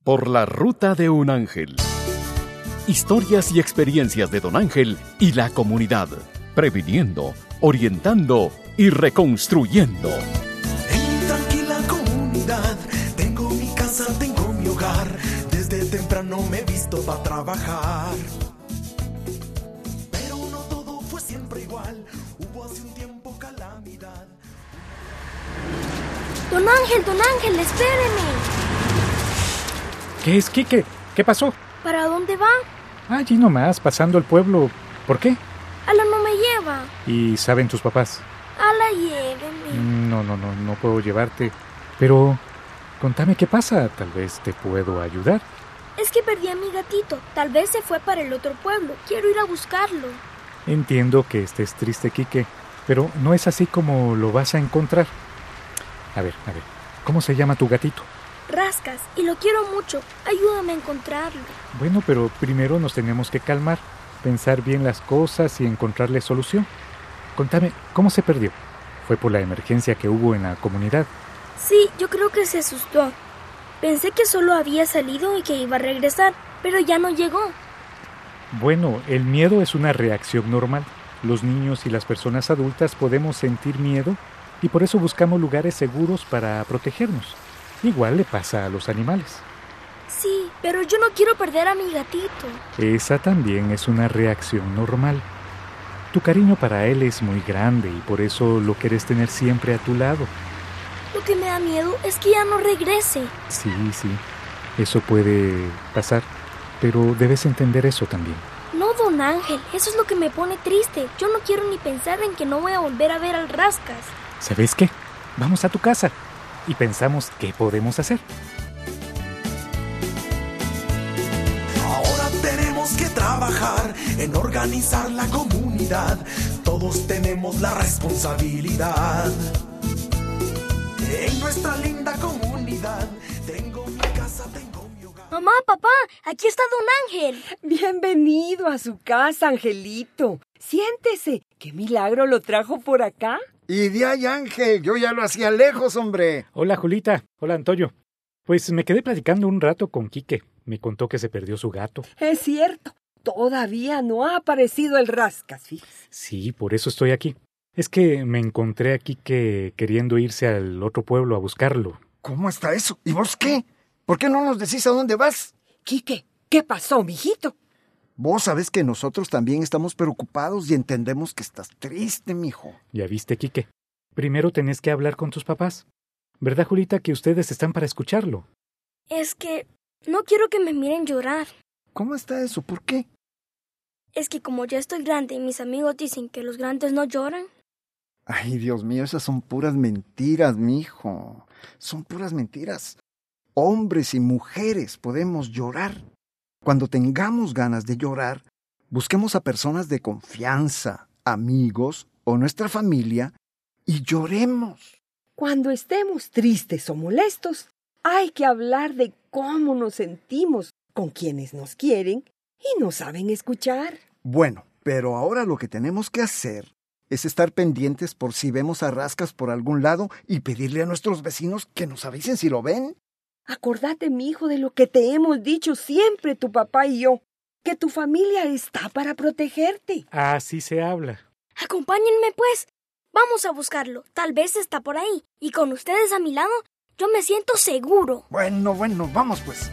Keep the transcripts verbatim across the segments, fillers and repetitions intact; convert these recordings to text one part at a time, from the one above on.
Por la ruta de un ángel. Historias y experiencias de Don Ángel y la comunidad, previniendo, orientando y reconstruyendo. En mi tranquila comunidad, tengo mi casa, tengo mi hogar. Desde temprano me he visto para trabajar. Pero no todo fue siempre igual, hubo hace un tiempo calamidad. Don Ángel, Don Ángel, espéreme. ¿Qué es, Quique? ¿Qué pasó? ¿Para dónde va? Allí nomás, pasando el pueblo. ¿Por qué? Ala no me lleva. ¿Y saben tus papás? Ala, lléveme. No, no, no, no puedo llevarte. Pero, contame qué pasa. Tal vez te puedo ayudar. Es que perdí a mi gatito. Tal vez se fue para el otro pueblo. Quiero ir a buscarlo. Entiendo que estés triste, Quique, pero no es así como lo vas a encontrar. A ver, a ver, ¿cómo se llama tu gatito? Rascas, y lo quiero mucho. Ayúdame a encontrarlo. Bueno, pero primero nos tenemos que calmar, pensar bien las cosas y encontrarle solución. Contame, ¿cómo se perdió? ¿Fue por la emergencia que hubo en la comunidad? Sí, yo creo que se asustó. Pensé que solo había salido y que iba a regresar, pero ya no llegó. Bueno, el miedo es una reacción normal. Los niños y las personas adultas podemos sentir miedo y por eso buscamos lugares seguros para protegernos. Igual le pasa a los animales. Sí, pero yo no quiero perder a mi gatito. Esa también es una reacción normal. Tu cariño para él es muy grande y por eso lo quieres tener siempre a tu lado. Lo que me da miedo es que ya no regrese. Sí, sí, eso puede pasar, pero debes entender eso también. No, Don Ángel, eso es lo que me pone triste. Yo no quiero ni pensar en que no voy a volver a ver al Rascas. ¿Sabes qué? Vamos a tu casa y pensamos qué podemos hacer. Ahora tenemos que trabajar en organizar la comunidad. Todos tenemos la responsabilidad. En nuestra linda comunidad, tengo mi casa, tengo mi hogar. Mamá, papá, aquí está Don Ángel. Bienvenido a su casa, Angelito. Siéntese. ¿Qué milagro lo trajo por acá? Y de ahí, Ángel, yo ya lo hacía lejos, hombre. Hola, Julita. Hola, Antonio. Pues me quedé platicando un rato con Quique. Me contó que se perdió su gato. Es cierto. Todavía no ha aparecido el Rascas, fíjese. Sí, por eso estoy aquí. Es que me encontré a Quique queriendo irse al otro pueblo a buscarlo. ¿Cómo está eso? ¿Y vos qué? ¿Por qué no nos decís a dónde vas? Quique, ¿qué pasó, mijito? Vos sabés que nosotros también estamos preocupados y entendemos que estás triste, mijo. Ya viste, Quique. Primero tenés que hablar con tus papás. ¿Verdad, Julita, que ustedes están para escucharlo? Es que no quiero que me miren llorar. ¿Cómo está eso? ¿Por qué? Es que como ya estoy grande y mis amigos dicen que los grandes no lloran. Ay, Dios mío, esas son puras mentiras, mijo. Son puras mentiras. Hombres y mujeres podemos llorar. Cuando tengamos ganas de llorar, busquemos a personas de confianza, amigos o nuestra familia y lloremos. Cuando estemos tristes o molestos, hay que hablar de cómo nos sentimos con quienes nos quieren y no saben escuchar. Bueno, pero ahora lo que tenemos que hacer es estar pendientes por si vemos a Rascas por algún lado y pedirle a nuestros vecinos que nos avisen si lo ven. Acordate, mi hijo, de lo que te hemos dicho siempre tu papá y yo, que tu familia está para protegerte. Así se habla. Acompáñenme, pues. Vamos a buscarlo. Tal vez está por ahí. Y con ustedes a mi lado, yo me siento seguro. Bueno, bueno, vamos pues.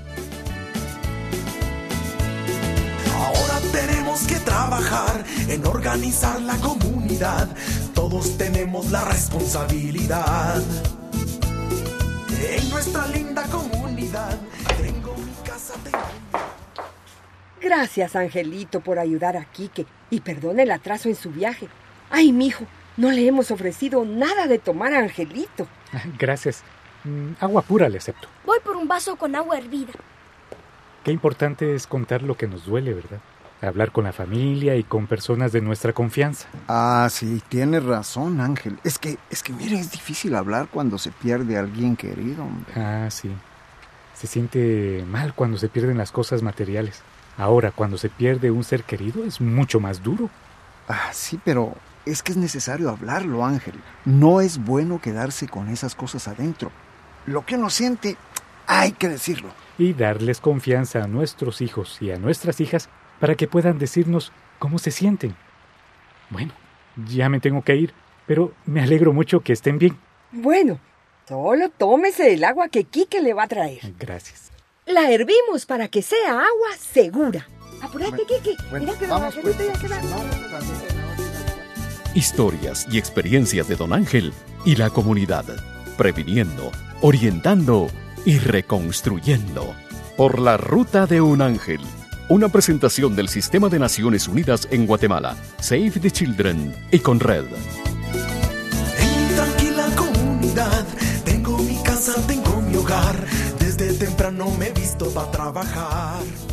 Ahora tenemos que trabajar en organizar la comunidad. Todos tenemos la responsabilidad. En nuestra linda comunidad, tengo mi casa, tengo mi... Gracias, Angelito, por ayudar a Quique y perdone el atraso en su viaje. Ay, mijo, no le hemos ofrecido nada de tomar a Angelito. Gracias. Mm, agua pura le acepto. Voy por un vaso con agua hervida. Qué importante es contar lo que nos duele, ¿verdad? Hablar con la familia y con personas de nuestra confianza. Ah, sí, tienes razón, Ángel. Es que, es que, mire, es difícil hablar cuando se pierde a alguien querido, hombre. Ah, sí. Se siente mal cuando se pierden las cosas materiales. Ahora, cuando se pierde un ser querido, es mucho más duro. Ah, sí, pero es que es necesario hablarlo, Ángel. No es bueno quedarse con esas cosas adentro. Lo que uno siente Hay que decirlo. Y darles confianza a nuestros hijos y a nuestras hijas para que puedan decirnos cómo se sienten. Bueno, ya me tengo que ir, pero me alegro mucho que estén bien. Bueno, solo tómese el agua que Quique le va a traer. Gracias. La hervimos para que sea agua segura. Apúrate, Bueno, Quique. bueno, Mira que vamos, don pues. Angelito ya se va. No, no, no, no. Historias y experiencias de Don Ángel y la comunidad. Previniendo, orientando y reconstruyendo. Por la ruta de un ángel. Una presentación del Sistema de Naciones Unidas en Guatemala, Save the Children y Conred. En mi tranquila comunidad tengo mi casa, tengo mi hogar. Desde temprano me he visto para trabajar.